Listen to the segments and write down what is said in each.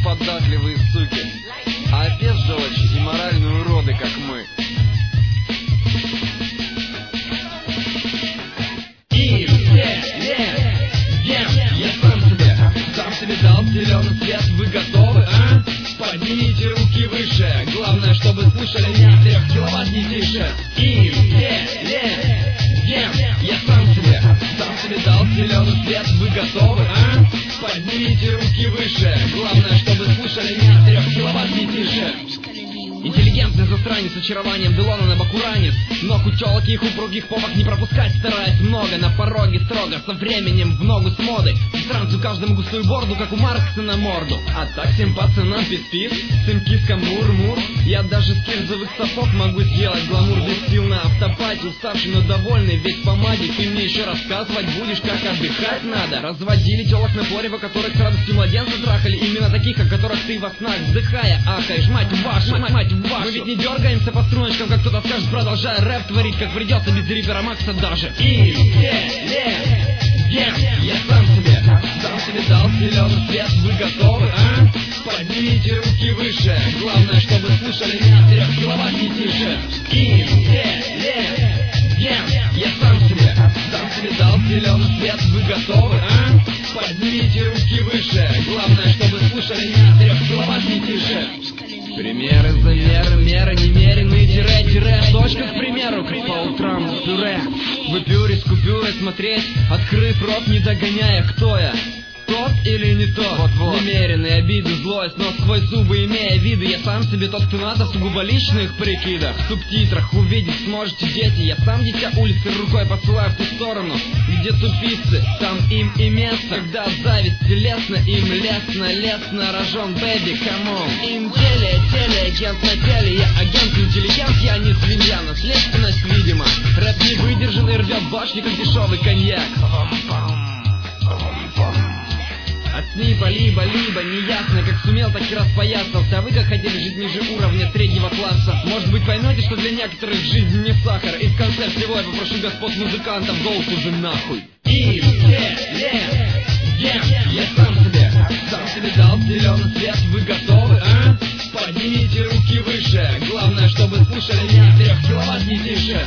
податливые суки, а бестолочи и моральные уроды, как мы. Я сам себе дал зеленый свет, вы готовы, а? Поднимите руки выше, главное, чтобы слышали меня 3 киловатт не тише. Я сам себе дал зеленый свет, вы готовы, а? Поднимите руки выше, главное, чтобы слышали меня 3 киловатт не тише. Интеллигентный засранец с очарованием Делона на боку ранец. Ног у тёлок и их упругих попок не пропускать стараясь много. На пороге строго, со временем в ногу с модой. Странцу каждому густую борду, как у Маркса на морду. А так всем пацанам пис-пис, всем кискам мур-мур. Я даже с кирзовых сапог могу сделать гламур без сил на автопате. Уставший, но довольный, весь в помаде. Ты мне еще рассказывать будешь, как отдыхать надо. Разводили тёлок на поре, которых с радостью младенца трахали. Именно таких, о которых ты во снах вздыхая ахаешь. Мать вашу, мать вашу. Мы ведь не дергаемся по струночкам, как кто-то скажет, продолжая рэп творить, как придется без рипера Макса даже. Я сам себе дал зеленый свет, вы готовы, а? Поднимите руки выше, главное, чтобы слышали меня 3 киловатт не тише. Я сам себе дал зеленый свет, вы готовы, а? Поднимите руки выше, главное, чтобы слышали меня 3 киловатт не тише. Примеры, замеры, меры, немеренные, тире, точка, к примеру, как по утрам на пюре. В эпюре с купюрой смотреть, открыв рот, не догоняя, кто я. Тот или не тот, вот-вот. Немеренные обиды, злость, но сквозь зубы имея виды. Я сам себе тот, кто надо, сугубо личных прикидах. В субтитрах увидеть сможете, дети. Я сам дитя улицы рукой посылаю в ту сторону, где тупицы, там им и место. Когда зависть телесна, им лестно рожон, бэби, камон. Им телеагент на теле, я агент интеллигент, я не свинья, наследственность, видимо. Рэп не выдержан и рвет башни, как дешевый коньяк. От снипа либо неясно, как сумел, так и распоясался. А вы как хотели жить ниже уровня 3-го класса? Может быть, поймете, что для некоторых жизнь не сахар. И в конце всего я попрошу господ музыкантов голову же нахуй. Я сам себе дал зеленый свет, вы готовы, а? Поднимите руки выше, главное, чтобы слышали меня 3 киловатт не тише.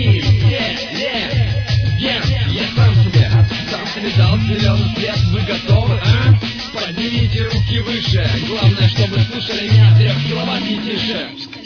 Я сам себе дал зеленый свет, вы готовы, а? Поднимите руки выше, главное, чтобы слышали меня 3 киловатт не тише.